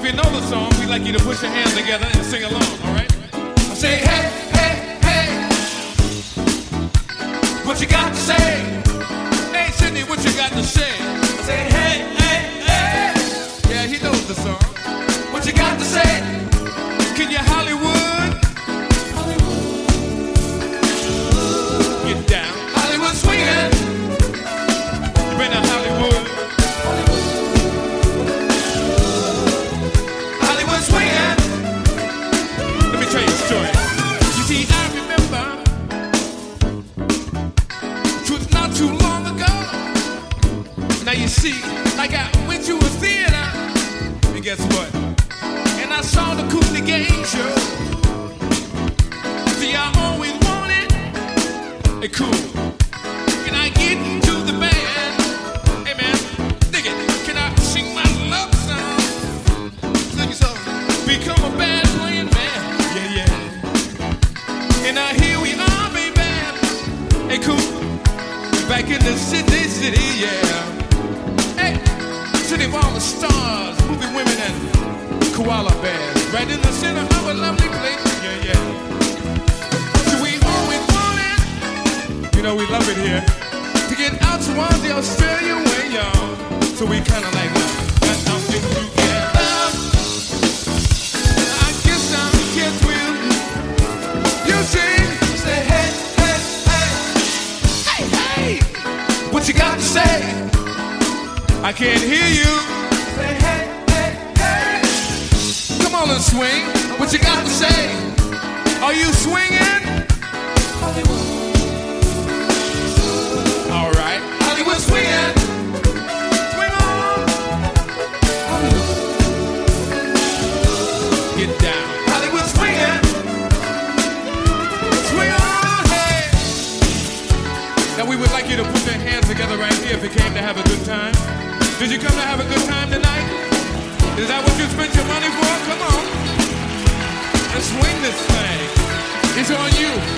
you know the song, we'd like you to put your hands together and sing along, all right? I say, hey, hey, hey, what you got to say? Hey, Sydney, what you got to say? I say, hey, hey, hey, yeah, he knows the song. What you got to say? Can you Hollywood? Get down. Hollywood swinging. Been to Hollywood. Hollywood swinging. Let me tell you a story. You see, I remember it was not too long ago. Now you see, like I went to a theater, and guess what? And I saw the Cooley Game Show. See, I always wanted a cool. Can I get into the band? Hey man, dig it. Can I sing my love song? Sing your song. Become a bad playing man. Yeah, yeah. And here we are, baby. Hey, cool. Back in the city, yeah. Hey, city of all the stars, movie women and koala bears. Right in the center of a lovely place. Yeah, yeah. So we always wanted, you know we love it here, to get out towards the Australia way, y'all. So we kinda like got something together. I guess I'm kids with you sing, say hey, hey, hey, hey, hey. What you got to say? I can't hear you. Say hey, hey, hey. Come on and swing. What you got to say? Are you swinging? All right. Hollywood swinging. Swing on. Get down. Hollywood swinging. Swing on, hey. Now we would like you to put your hands together right here if you came to have a good time. Did you come to have a good time tonight? Is that what you spent your money for? Come on. Let's swing this thing. It's on you.